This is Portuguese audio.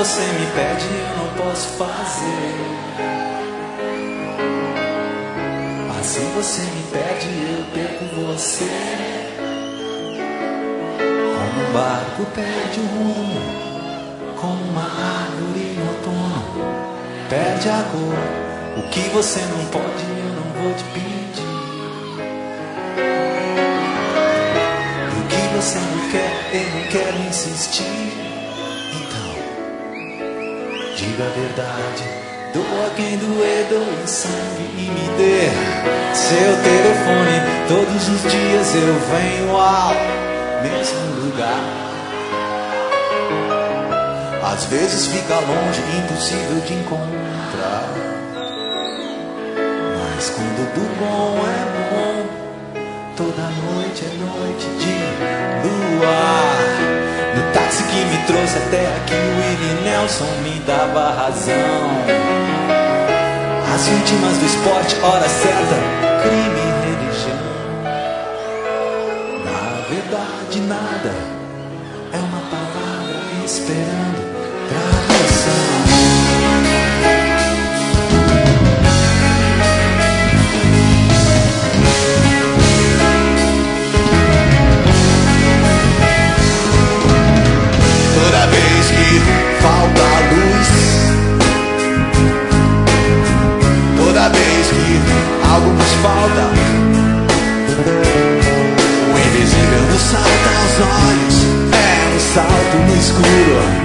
você me pede, eu não posso fazer. Mas se você me pede, eu perco você. Como um barco perde o rumo, como uma árvore no outono perde a cor. O que você não pode, eu não vou te pedir. O que você não quer, eu não quero insistir. Então, diga a verdade, doa quem doer, doe sangue e me dê seu telefone. Todos os dias eu venho ao mesmo lugar. Às vezes fica longe, impossível de encontrar. Mas quando do bom é bom, toda noite é noite de luar. No táxi que me trouxe até aqui, o Willie Nelson me dava razão. As vítimas do esporte, hora certa, crime e religião. Na verdade nada, é uma palavra esperando tradução. Toda vez que falta luz, toda vez que algo nos falta, o invisível nos salta aos olhos. É um salto no escuro.